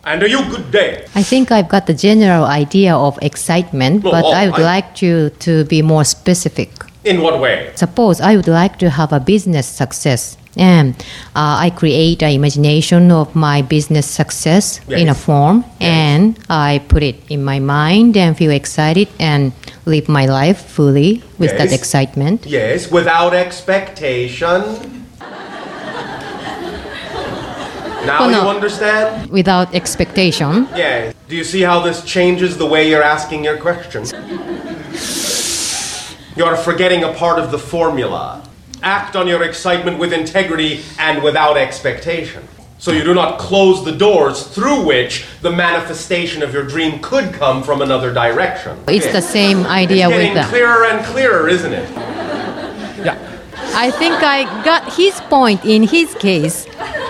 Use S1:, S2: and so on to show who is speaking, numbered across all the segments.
S1: And are you good day?
S2: I think I've got the general idea of excitement,
S1: Oh,
S2: but
S1: all
S2: I would
S1: right.
S2: like you to be more specific.
S1: In what way?
S2: Suppose I would like to have a business success, and I create an imagination of my business success in a
S1: Yes.
S2: form,
S1: Yes.
S2: and I put it in my mind and feel excited and live my life fully with that
S1: Yes.
S2: excitement.
S1: Yes, without expectation. Now
S2: Oh, no.
S1: you understand?
S2: Without expectation.
S1: Yeah. Do you see how this changes the way you're asking your questions? You're forgetting a part of the formula. Act on your excitement with integrity and without expectation. So you do not close the doors through which the manifestation of your dream could come from another direction.
S2: It's the same idea
S1: It's
S2: with
S1: getting
S2: that.
S1: clearer and clearer, isn't it? Yeah.
S2: I think I got his point in his case.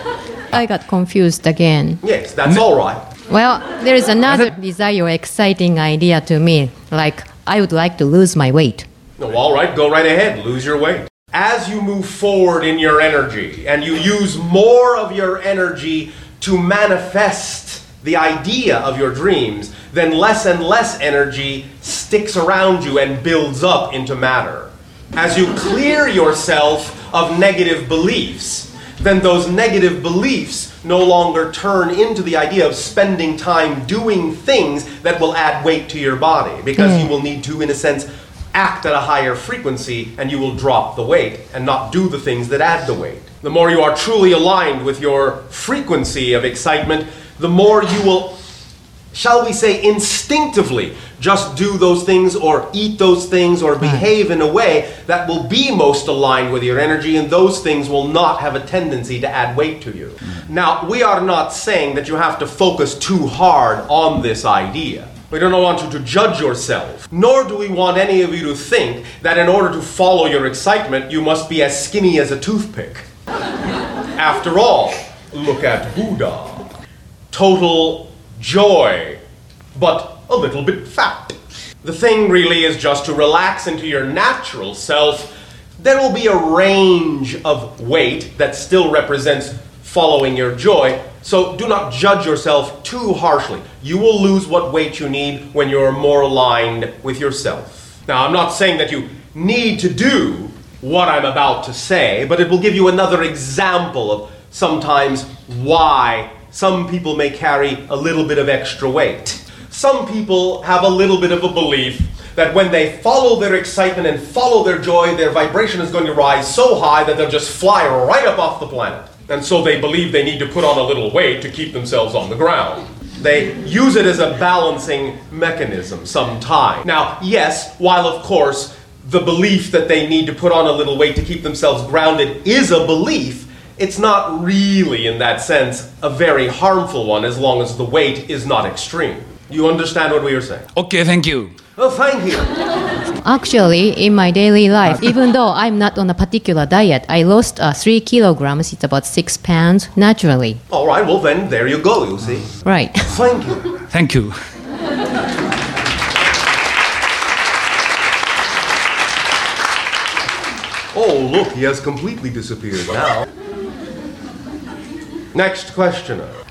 S2: I got confused again.
S1: Yes, that's all right.
S2: Well, there is another desire, exciting idea to me. Like, I would like to lose my weight.
S1: No, all right, go right ahead, lose your weight. As you move forward in your energy and you use more of your energy to manifest the idea of your dreams, then less and less energy sticks around you and builds up into matter. As you clear yourself of negative beliefs, then those negative beliefs no longer turn into the idea of spending time doing things that will add weight to your body, because you will need to, in a sense, act at a higher frequency, and you will drop the weight and not do the things that add the weight. The more you are truly aligned with your frequency of excitement, the more you will, shall we say, instinctively just do those things or eat those things or behave in a way that will be most aligned with your energy, and those things will not have a tendency to add weight to you. Now, we are not saying that you have to focus too hard on this idea. We don't want you to judge yourself, nor do we want any of you to think that in order to follow your excitement, you must be as skinny as a toothpick. After all, look at Buddha. Total joy, but a little bit fat. The thing really is just to relax into your natural self. There will be a range of weight that still represents following your joy, so do not judge yourself too harshly. You will lose what weight you need when you're more aligned with yourself. Now, I'm not saying that you need to do what I'm about to say, but it will give you another example of sometimes why some people may carry a little bit of extra weight. Some people have a little bit of a belief that when they follow their excitement and follow their joy, their vibration is going to rise so high that they'll just fly right up off the planet. And so they believe they need to put on a little weight to keep themselves on the ground. They use it as a balancing mechanism sometimes. Now, yes, while of course the belief that they need to put on a little weight to keep themselves grounded is a belief, it's not really, in that sense, a very harmful one as long as the weight is not extreme. You understand what we are saying?
S3: Okay, thank you.
S1: Oh, thank you.
S2: Actually, in my daily life, even though I'm not on a particular diet, I lost 3 kilograms. It's about 6 pounds naturally.
S1: All right, well then, there you go, you see.
S2: Right.
S1: Thank you.
S3: Thank you.
S1: Oh, look, he has completely disappeared now. Next questioner.